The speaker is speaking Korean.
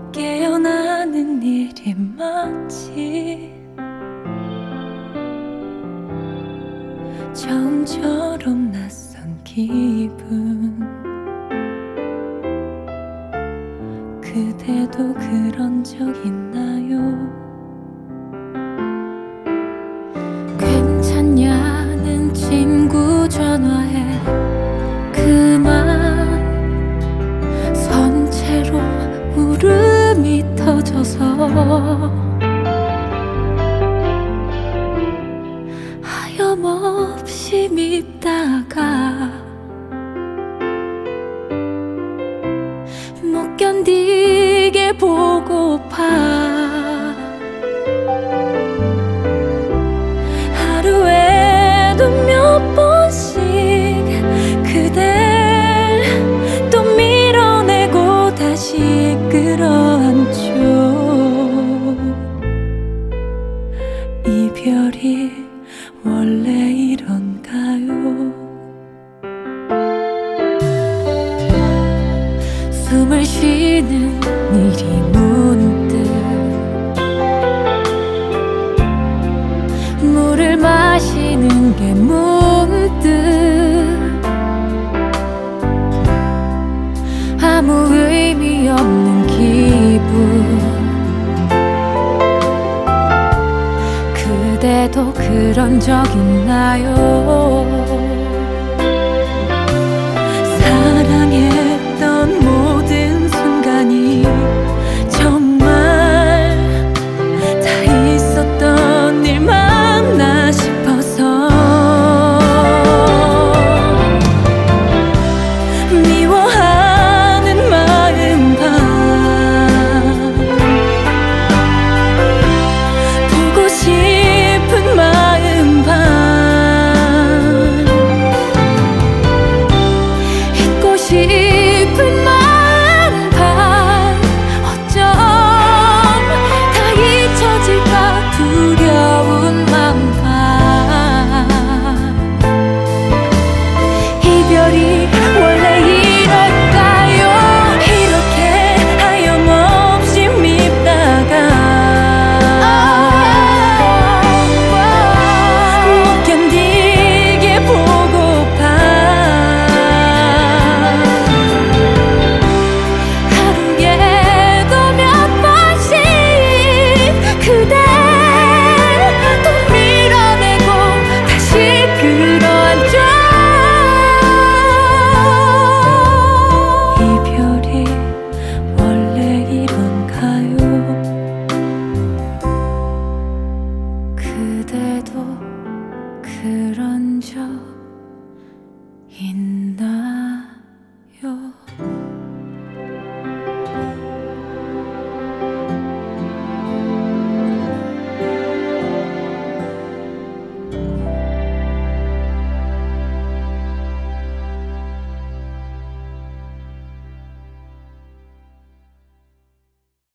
깨어나는 일이 많지. 처음처럼 낯선 기분. 그대도 그런 적 있나요? 괜찮냐는 친구 전화에 그만 선체로 울음이 터져서 하염없이 밉다가 못 견디게 보고파. 하루에도 몇 번씩 그댈 또 밀어내고 다시 끌어안죠. 이별이 원래 이런가요? 숨을 쉬는 일이 문득 물을 마시는 게 문득 아무 의미 없는 기분. 그대도 그런 적 있나요? 사랑해